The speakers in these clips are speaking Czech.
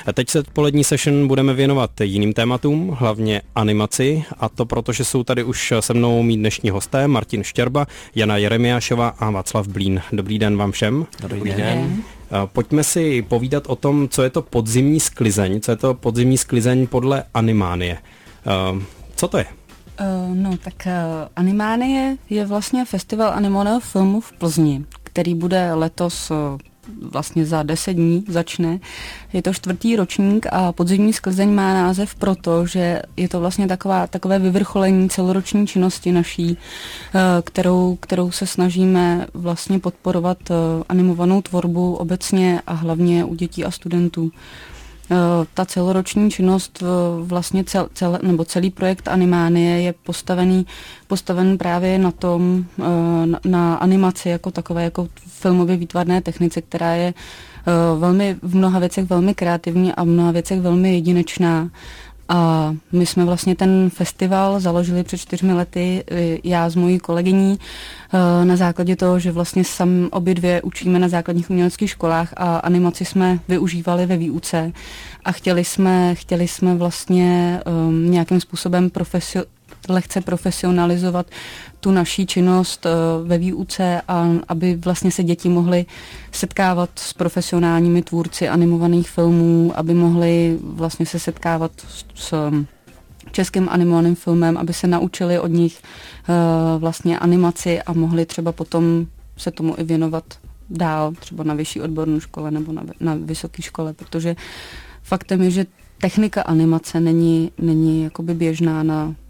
Teď se odpolední session budeme věnovat jiným tématům, hlavně animaci, a to proto, že jsou tady už se mnou mý dnešní hosté Martin Štěrba, Jana Jeremiášová a Václav Blín. Dobrý den vám všem. Dobrý den. Pojďme si povídat o tom, co je to podzimní sklizeň podle Animánie. Co to je? Animánie je vlastně festival animovaného filmu v Plzni, který bude letos vlastně za 10 dní začne. Je to 4. ročník a podzimní sklizeň má název proto, že je to vlastně takové vyvrcholení celoroční činnosti naší, kterou se snažíme vlastně podporovat animovanou tvorbu obecně a hlavně u dětí a studentů. Ta celoroční činnost, vlastně celý projekt Animánie je postaven právě na tom, na animaci jako takové, jako filmově výtvarné technice, která je v mnoha věcech velmi kreativní a v mnoha věcech velmi jedinečná. A my jsme vlastně ten festival založili před 4 lety, já s mojí kolegyní, na základě toho, že vlastně obě dvě učíme na základních uměleckých školách a animaci jsme využívali ve výuce a chtěli jsme vlastně nějakým způsobem lehce profesionalizovat tu naší činnost ve výuce a aby vlastně se děti mohly setkávat s profesionálními tvůrci animovaných filmů, aby mohly vlastně se setkávat s českým animovaným filmem, aby se naučili od nich vlastně animaci a mohli třeba potom se tomu i věnovat dál, třeba na vyšší odbornou škole nebo na vysoké škole, protože faktem je, že technika animace není jakoby běžná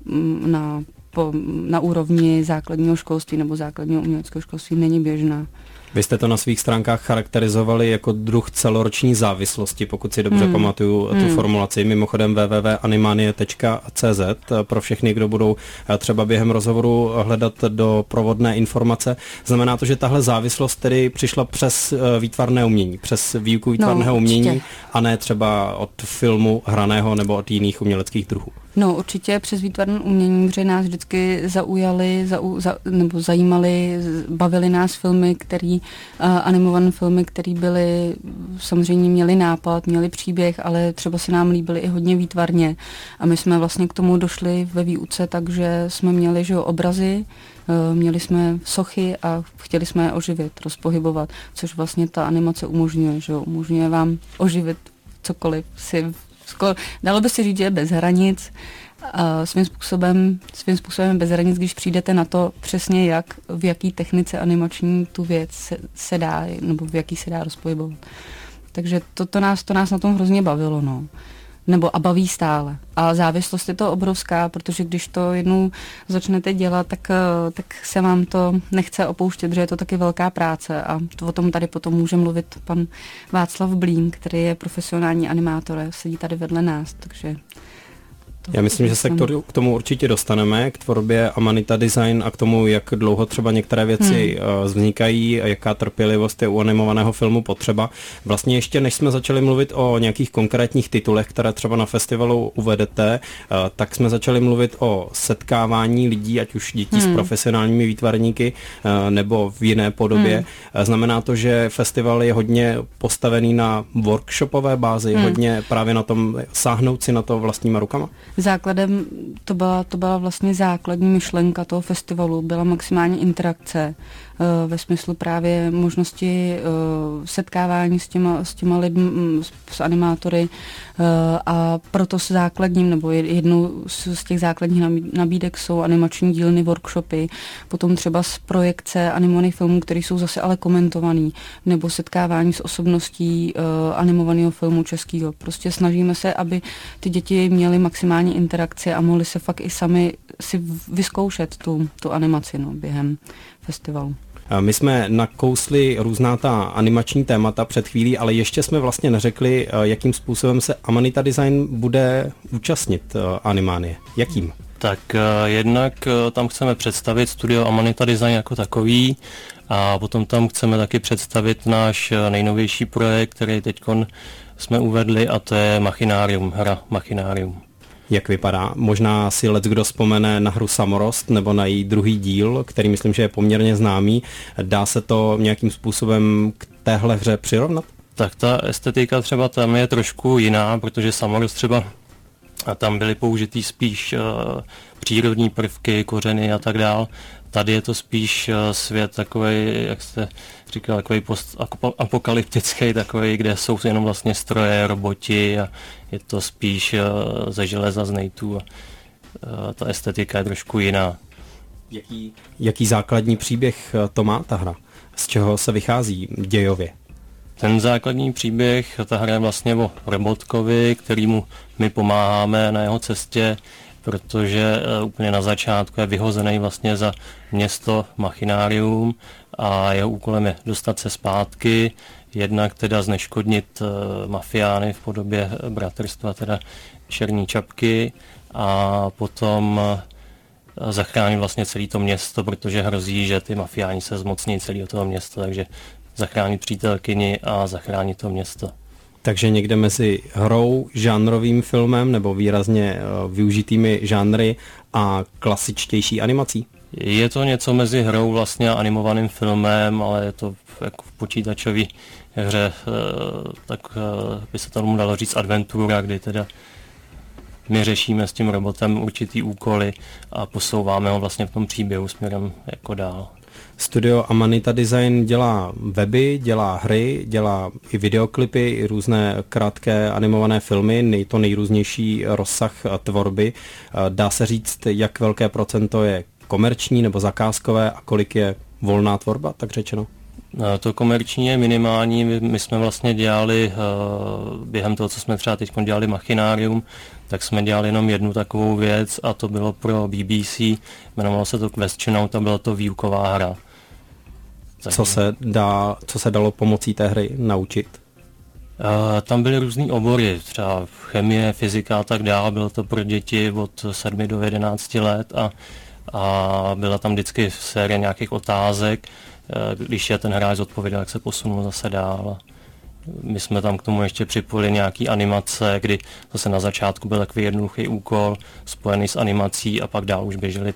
na úrovni základního školství nebo základního uměleckého školství, není běžná. Vy jste to na svých stránkách charakterizovali jako druh celoroční závislosti, pokud si dobře pamatuju tu formulaci. Mimochodem www.animanie.cz pro všechny, kdo budou třeba během rozhovoru hledat do provodné informace. Znamená to, že tahle závislost tedy přišla přes výtvarné umění, přes výuku výtvarného umění a ne třeba od filmu hraného nebo od jiných uměleckých druhů. No, určitě přes výtvarné umění, protože nás vždycky zajímaly, bavily nás filmy, animované filmy, které byly, samozřejmě měly nápad, měly příběh, ale třeba se nám líbily i hodně výtvarně. A my jsme vlastně k tomu došli ve výuce, takže jsme měli obrazy, měli jsme sochy a chtěli jsme je oživit, rozpohybovat, což vlastně ta animace umožňuje, umožňuje vám oživit cokoliv dalo by se říct, že je bez hranic, svým způsobem bez hranic, když přijdete na to přesně v jaký technice animační tu věc se dá, nebo v jaký se dá rozpohybovat. Takže to nás na tom hrozně bavilo, no. Nebo a baví stále. A závislost je to obrovská, protože když to jednou začnete dělat, tak se vám to nechce opouštět, protože je to taky velká práce a o tom tady potom může mluvit pan Václav Blín, který je profesionální animátor, sedí tady vedle nás, takže... Já myslím, že se k tomu určitě dostaneme, k tvorbě Amanita Design a k tomu, jak dlouho třeba některé věci vznikají a jaká trpělivost je u animovaného filmu potřeba. Vlastně ještě než jsme začali mluvit o nějakých konkrétních titulech, které třeba na festivalu uvedete, tak jsme začali mluvit o setkávání lidí, ať už dětí s profesionálními výtvarníky nebo v jiné podobě. Znamená to, že festival je hodně postavený na workshopové bázi, hodně právě na tom sáhnout si na to vlastníma rukama? Základem to byla vlastně základní myšlenka toho festivalu, byla maximální interakce ve smyslu právě možnosti setkávání s těma lidmi, s animátory a proto s základním, nebo jednou z těch základních nabídek jsou animační dílny, workshopy, potom třeba z projekce animovaných filmů, které jsou zase ale komentovaný, nebo setkávání s osobností animovaného filmu českého. Prostě snažíme se, aby ty děti měly maximální interakci a mohly se fakt i sami si vyzkoušet tu animaci během festivalu. My jsme nakousli různá ta animační témata před chvílí, ale ještě jsme vlastně neřekli, jakým způsobem se Amanita Design bude účastnit Animánie. Jakým? Tak jednak tam chceme představit studio Amanita Design jako takový a potom tam chceme taky představit náš nejnovější projekt, který teďkon jsme uvedli, a to je Machinarium, hra Machinarium. Jak vypadá? Možná si leckdo vzpomene na hru Samorost nebo na její druhý díl, který myslím, že je poměrně známý. Dá se to nějakým způsobem k téhle hře přirovnat? Tak ta estetika třeba tam je trošku jiná, protože Samorost třeba a tam byly použitý spíš přírodní prvky, kořeny a tak dál. Tady je to spíš svět takový, jak jste říkal, takový postapokalyptický, takový, kde jsou jenom vlastně stroje, roboti a je to spíš ze železa, z nejtů a ta estetika je trošku jiná. Jaký základní příběh to má ta hra? Z čeho se vychází dějově? Ten základní příběh, ta hra je vlastně o robotkovi, kterýmu my pomáháme na jeho cestě, protože úplně na začátku je vyhozený vlastně za město Machinarium a jeho úkolem je dostat se zpátky, jednak teda zneškodnit mafiány v podobě bratrstva, teda Černí čapky, a potom zachránit vlastně celé to město, protože hrozí, že ty mafiáni se zmocní celého toho města, takže zachránit přítelkyni a zachránit to město. Takže někde mezi hrou, žánrovým filmem nebo výrazně využitými žánry a klasičtější animací? Je to něco mezi hrou vlastně a animovaným filmem, ale je to jako v počítačové hře, tak by se tomu dalo říct adventura, kdy teda my řešíme s tím robotem určitý úkoly a posouváme ho vlastně v tom příběhu směrem jako dál. Studio Amanita Design dělá weby, dělá hry, dělá i videoklipy, i různé krátké animované filmy, to nejrůznější rozsah tvorby. Dá se říct, jak velké procento je komerční nebo zakázkové a kolik je volná tvorba, tak řečeno? To komerční je minimální, my jsme vlastně dělali během toho, co jsme třeba teď dělali Machinarium, tak jsme dělali jenom jednu takovou věc a to bylo pro BBC, jmenovalo se to Questionout a byla to výuková hra. Co se dalo pomocí té hry naučit? Tam byly různý obory, třeba chemie, fyzika a tak dále, bylo to pro děti od 7 do 11 let a byla tam vždycky série nějakých otázek, když je ten hráč odpověděl, jak se posunul zase dál. My jsme tam k tomu ještě připojili nějaký animace, kdy zase na začátku byl takový jednoduchý úkol spojený s animací a pak dál už běžely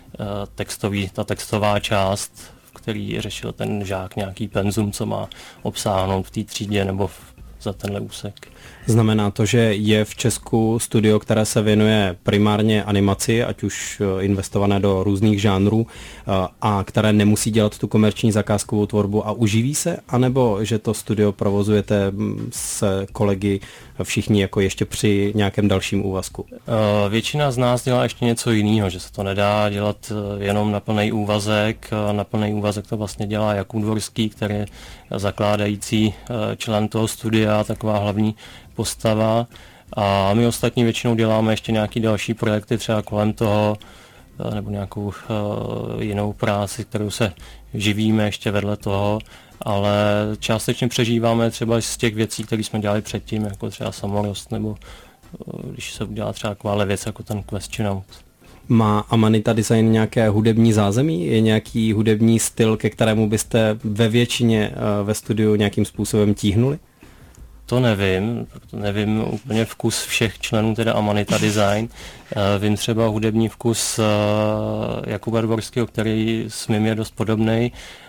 ta textová část, v který řešil ten žák nějaký penzum, co má obsáhnout v té třídě nebo za tenhle úsek. Znamená to, že je v Česku studio, které se věnuje primárně animaci, ať už investované do různých žánrů a které nemusí dělat tu komerční zakázkovou tvorbu a uživí se, anebo že to studio provozujete s kolegy všichni jako ještě při nějakém dalším úvazku? Většina z nás dělá ještě něco jiného, že se to nedá dělat jenom na plný úvazek. Na plný úvazek to vlastně dělá Jakub Dvorský, který je zakládající člen toho studia, taková hlavní postava, a my ostatní většinou děláme ještě nějaký další projekty třeba kolem toho nebo nějakou jinou práci, kterou se živíme ještě vedle toho, ale částečně přežíváme třeba z těch věcí, které jsme dělali předtím, jako třeba Samorost, nebo když se udělá třeba takováhle věc jako ten Questionout. Má Amanita Design nějaké hudební zázemí? Je nějaký hudební styl, ke kterému byste ve většině ve studiu nějakým způsobem tíhnuli? To nevím úplně vkus všech členů teda Amanita Design. Vím třeba hudební vkus Jakuba Dvorského, který s mým je dost podobnej,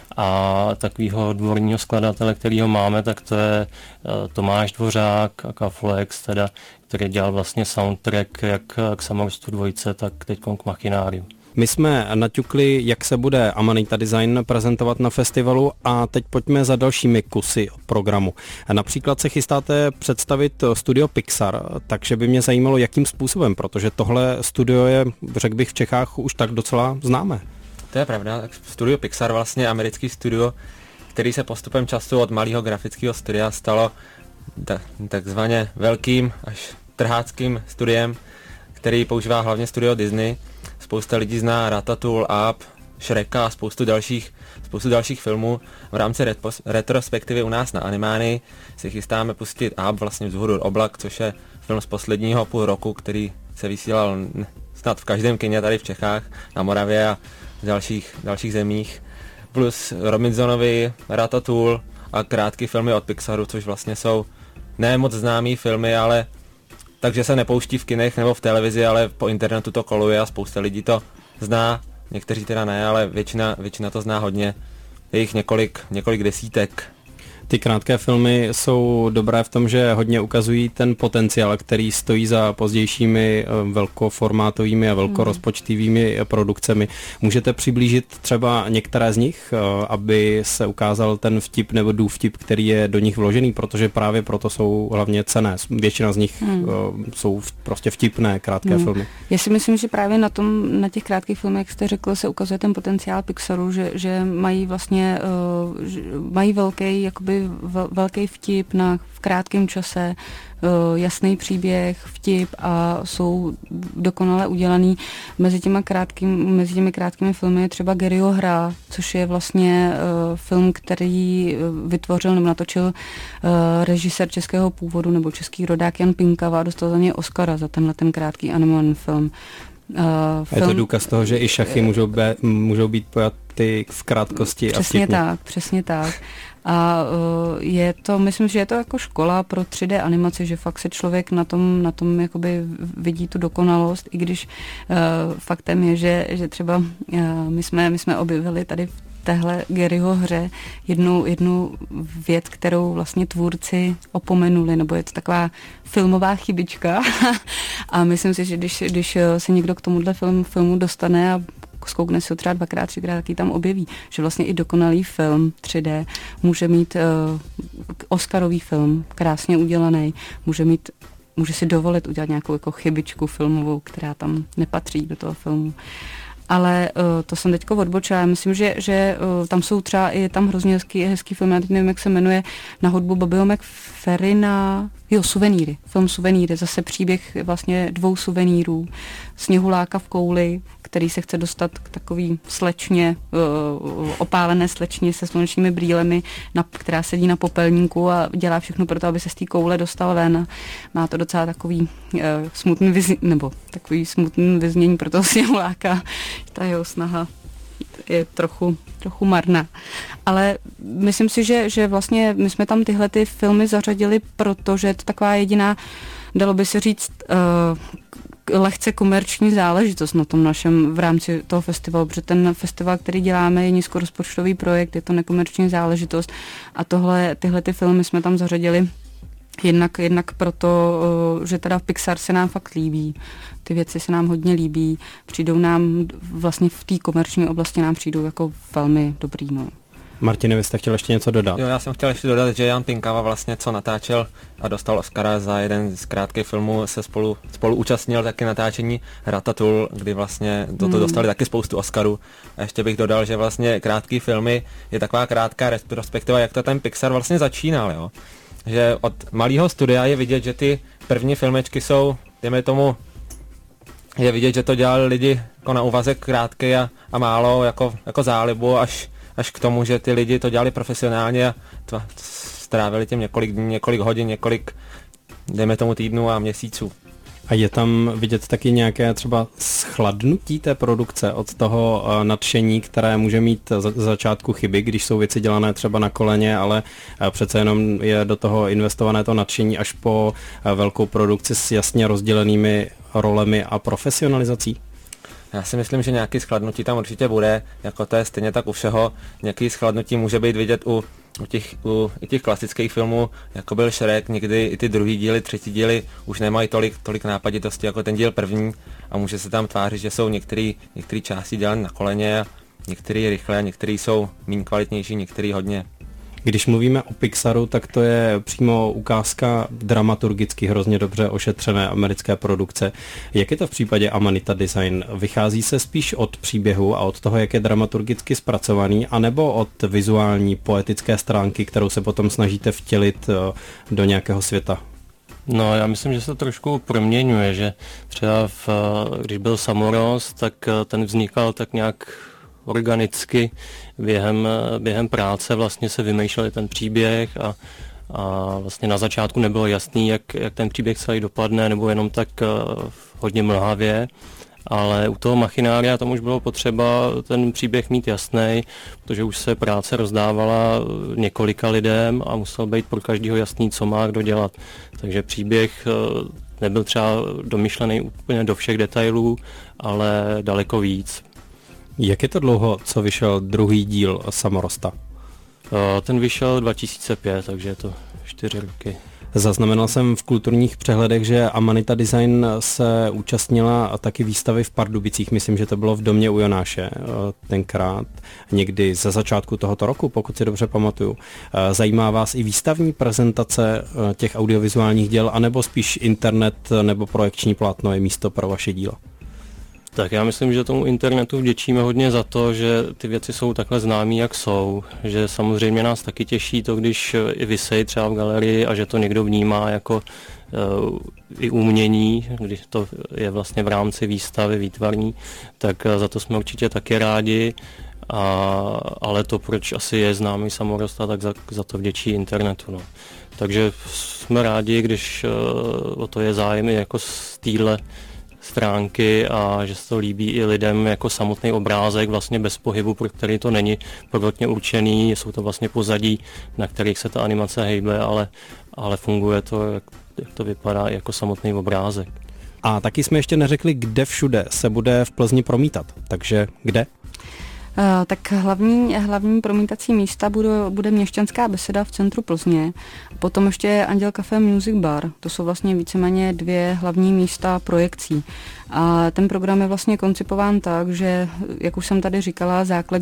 a takového dvorního skladatele, kterýho máme, tak to je Tomáš Dvořák a Kaflex, teda, který dělal vlastně soundtrack jak k Samorostu 2, tak teď k Machinariu. My jsme naťukli, jak se bude Amanita Design prezentovat na festivalu, a teď pojďme za dalšími kusy programu. Například se chystáte představit studio Pixar, takže by mě zajímalo, jakým způsobem, protože tohle studio je, řekl bych, v Čechách už tak docela známé. To je pravda, tak studio Pixar, vlastně americký studio, který se postupem času od malého grafického studia stalo takzvaně velkým až trháckým studiem, který používá hlavně studio Disney. Spousta lidí zná Ratatouille, Up, Shreka a spoustu dalších filmů. V rámci retrospektivy u nás na Animánii si chystáme pustit Up, vlastně Vzhůru oblak, což je film z posledního půl roku, který se vysílal snad v každém kině tady v Čechách, na Moravě a v dalších zemích. Plus Robinsonovi, Ratatouille a krátký filmy od Pixaru, což vlastně jsou ne moc známý filmy, ale takže se nepouští v kinech nebo v televizi, ale po internetu to koluje a spousta lidí to zná, někteří teda ne, ale většina to zná hodně, je jich několik desítek. Ty krátké filmy jsou dobré v tom, že hodně ukazují ten potenciál, který stojí za pozdějšími velkoformátovými a velkorozpočtovými produkcemi. Můžete přiblížit třeba některé z nich, aby se ukázal ten vtip nebo důvtip, který je do nich vložený, protože právě proto jsou hlavně cenné. Většina z nich jsou prostě vtipné krátké filmy. Já si myslím, že právě na těch krátkých filmech, jak jste řekl, se ukazuje ten potenciál Pixaru, že mají vlastně mají velký vtip v krátkém čase, jasný příběh, vtip a jsou dokonale udělaný. Mezi těmi krátkými filmy je třeba Garyho hra, což je vlastně film, který vytvořil nebo natočil režisér českého původu nebo český rodák Jan Pinkava a dostal za něj Oscara za ten krátký animovaný film. Je to důkaz toho, že i šachy můžou být pojaty v krátkosti a vtipně. Přesně tak. A myslím, že je to jako škola pro 3D animaci, že fakt se člověk na tom jakoby vidí tu dokonalost, i když faktem je, že třeba my jsme objevili tady v téhle Garyho hře jednu věc, kterou vlastně tvůrci opomenuli, nebo je to taková filmová chybička a myslím si, že když se někdo k tomuhle filmu dostane a zkoukne si ho třeba 2x, 3x, taky tam objeví, že vlastně i dokonalý film 3D může mít Oscarový film, krásně udělaný, může si dovolit udělat nějakou jako chybičku filmovou, která tam nepatří do toho filmu. Ale to jsem teďko odbočila. Já myslím, že tam jsou třeba i tam hrozně hezký film, já teď nevím, jak se jmenuje, na hudbu Bobbyho McFerrina, Suvenýry, film Suvenýry, zase příběh vlastně 2 suvenýrů, sněhuláka v kouli, který se chce dostat k takový slečně, opálené slečně se slunečními brýlemi, která sedí na popelníku a dělá všechno pro to, aby se z té koule dostal ven. A má to docela takový smutný vyznění pro toho sněhuláka. Ta jeho snaha je trochu marná. Ale myslím si, že vlastně my jsme tam tyhle ty filmy zařadili, protože je to taková jediná, dalo by se říct, lehce komerční záležitost na tom našem v rámci toho festivalu, protože ten festival, který děláme, je nízkorozpočtový projekt, je to nekomerční záležitost a tyhle ty filmy jsme tam zařadili jednak proto, že teda Pixar se nám fakt líbí. Ty věci se nám hodně líbí. Přijdou nám vlastně v té komerční oblasti nám přijdou jako velmi dobrý. No. Martine, vy jste chtěl ještě něco dodat? Jo, já jsem chtěl ještě dodat, že Jan Pinkava vlastně co natáčel a dostal Oscara za jeden z krátkých filmů, se spolu účastnil taky natáčení Ratatouille, kdy vlastně toto dostali taky spoustu Oscarů. A ještě bych dodal, že vlastně krátký filmy je taková krátká retrospektiva, jak to ten Pixar vlastně začínal, jo. Že od malého studia je vidět, že ty první filmečky jsou, dejme tomu, je vidět, že to dělali lidi jako na úvazek krátký a málo jako zálibu, až k tomu, že ty lidi to dělali profesionálně a strávili tím několik dní, několik hodin, několik, dejme tomu, týdnů a měsíců. A je tam vidět taky nějaké třeba schladnutí té produkce od toho nadšení, které může mít za začátku chyby, když jsou věci dělané třeba na koleně, ale přece jenom je do toho investované to nadšení až po velkou produkci s jasně rozdělenými rolemi a profesionalizací? Já si myslím, že nějaký schladnutí tam určitě bude, jako to je stejně tak u všeho. Nějaký schladnutí může být vidět u těch klasických filmů, jako byl Shrek, někdy i ty druhý díly, třetí díly už nemají tolik nápaditosti jako ten díl první a může se tam tvářit, že jsou některé části dělané na koleně a některé rychle a některé jsou méně kvalitnější, některé hodně. Když mluvíme o Pixaru, tak to je přímo ukázka dramaturgicky hrozně dobře ošetřené americké produkce. Jak je to v případě Amanita Design? Vychází se spíš od příběhu a od toho, jak je dramaturgicky zpracovaný, anebo od vizuální, poetické stránky, kterou se potom snažíte vtělit do nějakého světa? No, já myslím, že se to trošku proměňuje, že třeba když byl Samorost, tak ten vznikal tak nějak organicky během práce vlastně se vymýšlel ten příběh a vlastně na začátku nebylo jasný, jak ten příběh celý dopadne, nebo jenom tak hodně mlhavě, ale u toho Machinária tam už bylo potřeba ten příběh mít jasný, protože už se práce rozdávala několika lidem a musel být pro každého jasný, co má kdo dělat. Takže příběh nebyl třeba domyšlený úplně do všech detailů, ale daleko víc. Jak je to dlouho, co vyšel druhý díl Samorosta? Ten vyšel 2005, takže je to 4 roky. Zaznamenal jsem v kulturních přehledech, že Amanita Design se účastnila taky výstavy v Pardubicích. Myslím, že to bylo v Domě u Jonáše tenkrát, někdy ze začátku tohoto roku, pokud si dobře pamatuju. Zajímá vás i výstavní prezentace těch audiovizuálních děl, anebo spíš internet nebo projekční plátno je místo pro vaše díla? Tak já myslím, že tomu internetu vděčíme hodně za to, že ty věci jsou takhle známý, jak jsou. Že samozřejmě nás taky těší to, když i vysejí třeba v galerii a že to někdo vnímá jako i umění, když to je vlastně v rámci výstavy výtvarní, tak za to jsme určitě taky rádi. Ale to, proč asi je známý Samorosta, tak za to vděčí internetu. No. Takže jsme rádi, když o to je zájem jako z téhle stránky a že se to líbí i lidem jako samotný obrázek vlastně bez pohybu, pro který to není prvotně určený, jsou to vlastně pozadí, na kterých se ta animace hejbe, ale funguje to, jak to vypadá jako samotný obrázek. A taky jsme ještě neřekli, kde všude se bude v Plzni promítat, takže kde? Tak hlavní promítací místa bude Měšťanská beseda v centru Plzně, potom ještě Anděl Café Music Bar, to jsou vlastně víceméně 2 hlavní místa projekcí. A ten program je vlastně koncipován tak, že, jak už jsem tady říkala,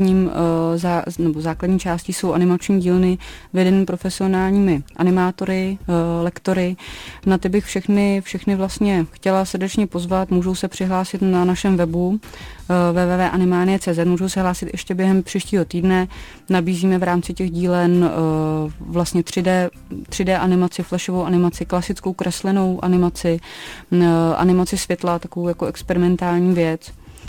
základní částí jsou animační dílny vedené profesionálními animátory, lektory. Na ty bych všechny vlastně chtěla srdečně pozvat, můžou se přihlásit na našem webu www.animania.cz, můžou se hlásit ještě během příštího týdne. Nabízíme v rámci těch dílen vlastně 3D animaci, flashovou animaci, klasickou kreslenou animaci, animaci světla, takovou jako experimentální věc,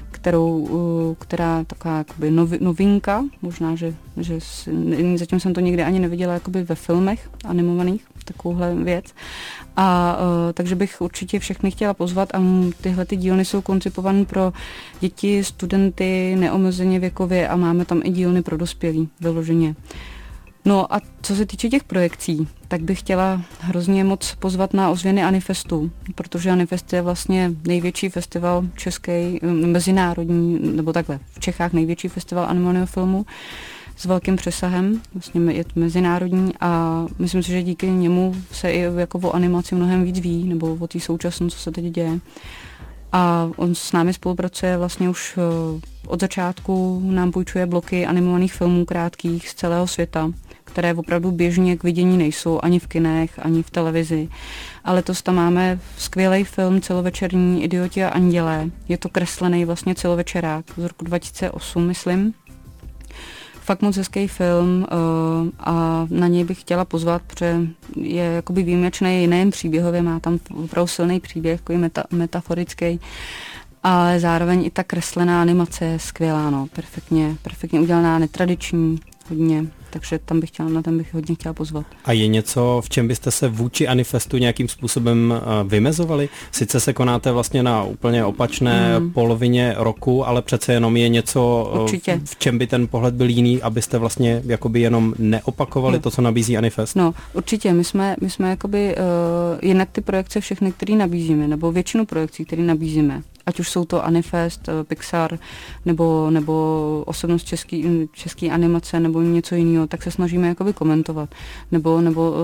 která taková jakoby novinka, možná, že zatím jsem to nikdy ani neviděla jakoby ve filmech animovaných, takovouhle věc. A takže bych určitě všechny chtěla pozvat a tyhle ty dílny jsou koncipované pro děti, studenty, neomezeně věkově a máme tam i dílny pro dospělí vyloženě. No a co se týče těch projekcí, tak bych chtěla hrozně moc pozvat na ozvěny Anifestu, protože Anifest je vlastně největší festival český, mezinárodní, nebo takhle, v Čechách největší festival animovaného filmu s velkým přesahem, vlastně je to mezinárodní a myslím si, že díky němu se i jako o animaci mnohem víc ví, nebo o té současné, co se teď děje. A on s námi spolupracuje vlastně už od začátku, nám půjčuje bloky animovaných filmů krátkých z celého světa, které opravdu běžně k vidění nejsou ani v kinech, ani v televizi. A letos tam máme skvělý film celovečerní Idioti a andělé. Je to kreslený vlastně celovečerák z roku 2008, myslím. Fakt moc hezký film a na něj bych chtěla pozvat, protože je jakoby výjimečný nejen příběhově, má tam opravdu silný příběh, takový metaforický, ale zároveň i ta kreslená animace je skvělá, no, perfektně udělaná, netradiční, hodně. Takže na ten bych hodně chtěla pozvat. A je něco, v čem byste se vůči Anifestu nějakým způsobem vymezovali? Sice se konáte vlastně na úplně opačné polovině roku, ale přece jenom je něco, určitě, v čem by ten pohled byl jiný, abyste vlastně jakoby jenom neopakovali to, co nabízí Anifest? No, určitě. My jsme jakoby jinak ty projekce všechny, které nabízíme, nebo většinu projekcí, které nabízíme, ať už jsou to Anifest, Pixar, nebo osobnost český animace, nebo něco jiného, tak se snažíme jakoby komentovat. Nebo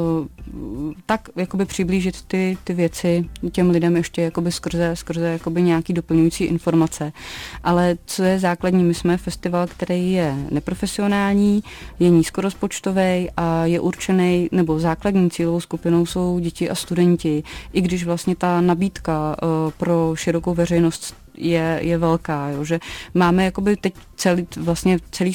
tak jakoby přiblížit ty věci těm lidem ještě jakoby skrze jakoby nějaký doplňující informace. Ale co je základní, my jsme festival, který je neprofesionální, je nízkorozpočtový a je určený, nebo základní cílovou skupinou jsou děti a studenti, i když vlastně ta nabídka pro širokou veřejnost je velká, jo, že máme jakoby teď celý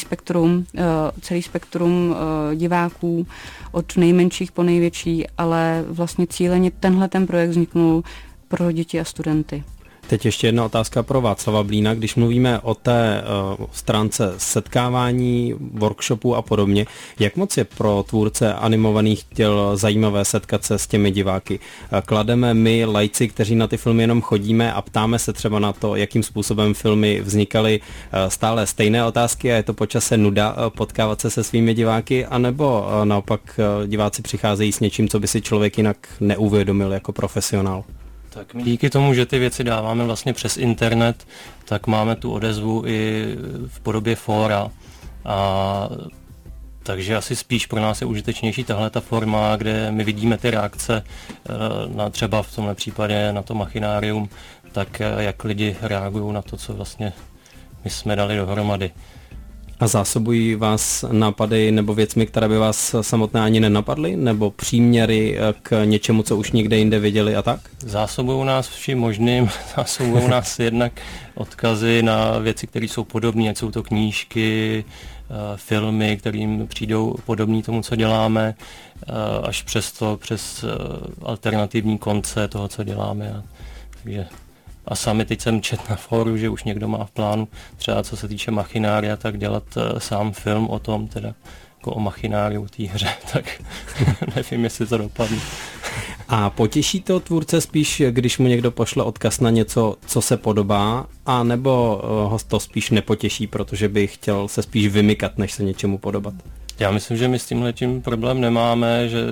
spektrum diváků od nejmenších po největší, ale vlastně cíleně tenhle ten projekt vzniknul pro děti a studenty. Teď ještě jedna otázka pro Václava Blína. Když mluvíme o té stránce setkávání, workshopů a podobně, jak moc je pro tvůrce animovaných děl zajímavé setkat se s těmi diváky? Klademe my, lajci, kteří na ty filmy jenom chodíme a ptáme se třeba na to, jakým způsobem filmy vznikaly, stále stejné otázky a je to po čase nuda potkávat se svými diváky, anebo naopak diváci přicházejí s něčím, co by si člověk jinak neuvědomil jako profesionál? Tak my díky tomu, že ty věci dáváme vlastně přes internet, tak máme tu odezvu i v podobě fóra. A Takže asi spíš pro nás je užitečnější tahle ta forma, kde my vidíme ty reakce na třeba v tomhle případě na to machinárium, tak jak lidi reagují na to, co vlastně my jsme dali dohromady. A zásobují vás nápady nebo věcmi, které by vás samotné ani nenapadly? Nebo příměry k něčemu, co už někde jinde viděli a tak? Zásobují nás vším možným. Zásobují nás jednak odkazy na věci, které jsou podobné, ať jsou to knížky, filmy, kterým přijdou podobný tomu, co děláme, až přes alternativní konce toho, co děláme. Takže a sami teď jsem četl na fóru, že už někdo má v plánu, třeba co se týče machinária, tak dělat sám film o tom, teda jako o machináriu té hře, tak nevím, jestli to dopadne. A potěší to tvůrce spíš, když mu někdo pošle odkaz na něco, co se podobá, a nebo ho to spíš nepotěší, protože by chtěl se spíš vymykat, než se něčemu podobat? Já myslím, že my s tímhletím problém nemáme, že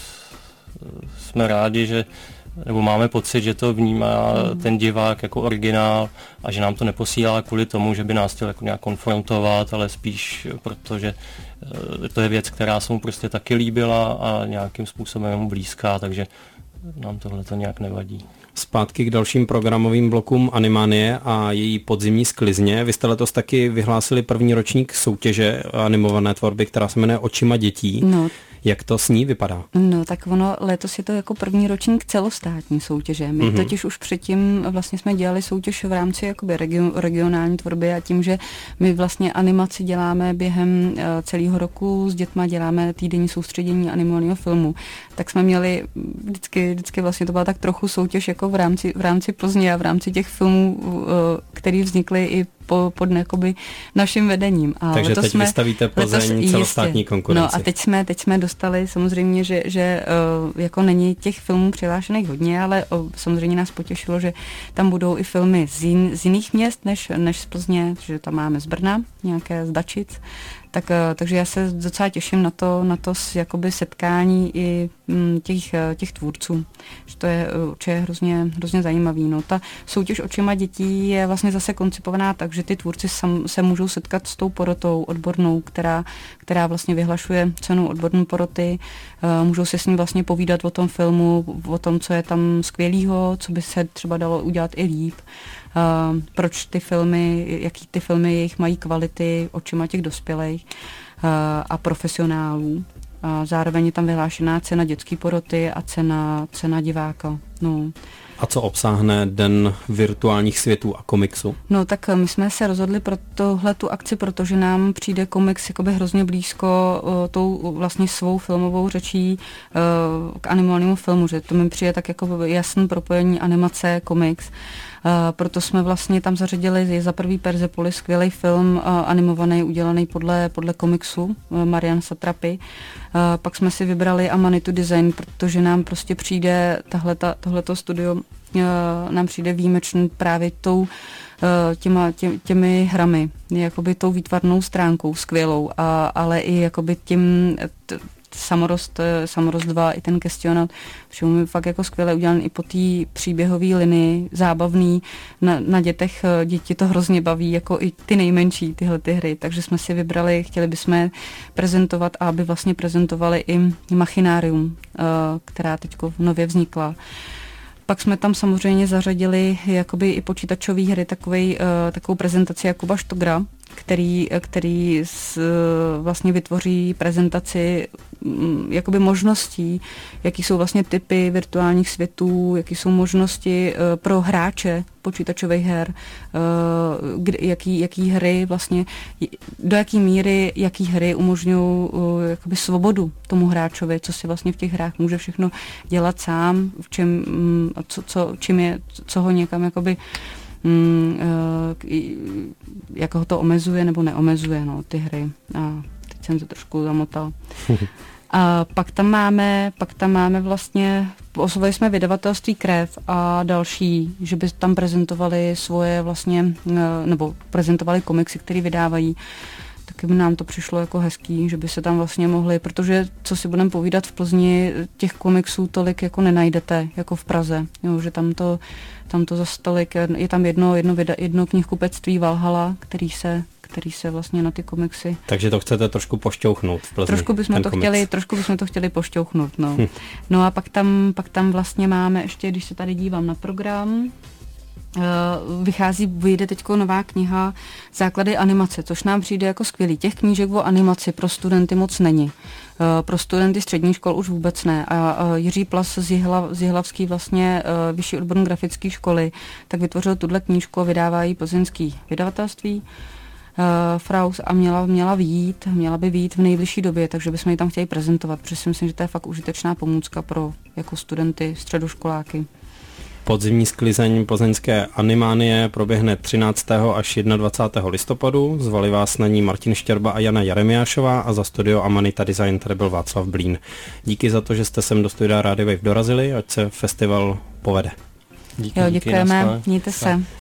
jsme rádi, že nebo máme pocit, že to vnímá ten divák jako originál a že nám to neposílá kvůli tomu, že by nás chtěl jako nějak konfrontovat, ale spíš protože to je věc, která se mu prostě taky líbila a nějakým způsobem je mu blízká, takže nám tohle to nějak nevadí. Zpátky k dalším programovým blokům Animanie a její podzimní sklizně. Vy jste letos taky vyhlásili první ročník soutěže animované tvorby, která se jmenuje Očima dětí. No. Jak to s ní vypadá? No tak ono, letos je to jako první ročník celostátní soutěže. My totiž už předtím vlastně jsme dělali soutěž v rámci jakoby regionální tvorby a tím, že my vlastně animaci děláme během celého roku, s dětma děláme týdenní soustředění animovaného filmu, tak jsme měli vždycky vlastně to byla tak trochu soutěž jako v rámci Plzně a v rámci těch filmů, které vznikly i pod jakoby naším vedením. A takže teď vystavíte Plzeň celostátní konkurenci. No a teď jsme dostali samozřejmě, že jako není těch filmů přihlášených hodně, ale samozřejmě nás potěšilo, že tam budou i filmy z jiných měst než z Plzně, že tam máme z Brna, nějaké z Dačic. Takže já se docela těším na to jakoby setkání i těch tvůrců. Že to je určitě hrozně zajímavý. No, ta soutěž Očima dětí je vlastně zase koncipovaná tak, že ty tvůrci se můžou setkat s tou porotou odbornou, která vlastně vyhlašuje cenu odborné poroty. Můžou si s ním vlastně povídat o tom filmu, o tom, co je tam skvělýho, co by se třeba dalo udělat i líp. Proč ty filmy, jaký ty filmy jejich mají kvality očima těch dospělých a profesionálů. A zároveň je tam vyhlášená cena dětské poroty a cena diváka. No. A co obsáhne Den virtuálních světů a komiksu? No tak my jsme se rozhodli pro tohletu akci, protože nám přijde komiks jakoby hrozně blízko tou vlastně svou filmovou řečí k animovanému filmu, že to mi přijde tak jako jasný propojení animace, komiks. Proto jsme vlastně tam zařadili za prvý Persepolis, skvělý film animovaný, udělaný podle komiksu Marian Satrapy. Pak jsme si vybrali Amanitu Design, protože nám prostě přijde tohleto studio nám přijde výjimečný právě těmi hrami, jakoby tou výtvarnou stránkou skvělou, ale i jakoby tím Samorost 2 i ten Kestionat, všemu je fakt jako skvěle udělaný i po té příběhové linii, zábavný, na dětech, děti to hrozně baví, jako i ty nejmenší tyhle ty hry, takže jsme si vybrali, chtěli bychom prezentovat a aby vlastně prezentovali i Machinárium, která teď nově vznikla. Pak jsme tam samozřejmě zařadili jakoby i počítačové hry, takovou prezentaci Jakuba Štogra, který vlastně vytvoří prezentaci jakoby možností, jaký jsou vlastně typy virtuálních světů, jaký jsou možnosti pro hráče počítačových her, jaký hry vlastně, do jaký míry, jaký hry umožňují jakoby svobodu tomu hráčovi, co si vlastně v těch hrách může všechno dělat sám, co ho někam jakoby jak ho to omezuje nebo neomezuje, no, ty hry. A teď jsem se trošku zamotal. A pak tam máme vlastně, oslovili jsme vydavatelství Krev a další, že by tam prezentovali svoje vlastně, nebo prezentovali komiksy, které vydávají. Taky by nám to přišlo jako hezký, že by se tam vlastně mohli, protože co si budeme povídat v Plzni, těch komiksů tolik jako nenajdete, jako v Praze, jo, že tam to zase tolik, je tam jedno knihkupectví Valhalla, který který se vlastně na ty komiksy... Takže to chcete trošku pošťouchnout v Plzni. Trošku bychom to chtěli pošťouchnout, no. No a pak tam vlastně máme ještě, když se tady dívám na program, vyjde teďko nová kniha Základy animace, což nám přijde jako skvělý. Těch knížek o animaci pro studenty moc není. Pro studenty středních škol už vůbec ne. A Jiří Plas z Jihlavský vlastně vyšší odborné grafické školy, tak vytvořil tuhle knížku a vydává ji plzeňský vydavatelství Fraus a měla by vyjít v nejbližší době, takže bychom ji tam chtěli prezentovat, protože si myslím, že to je fakt užitečná pomůcka pro jako studenty, středoškoláky. Podzimní sklizeň plzeňské Animánie proběhne 13. až 21. listopadu. Zvali vás na ní Martin Štěrba a Jana Jeremiášová a za studio Amanita Design tady byl Václav Blín. Díky za to, že jste sem do studia Radio Wave dorazili, ať se festival povede. Děkujeme, mějte se.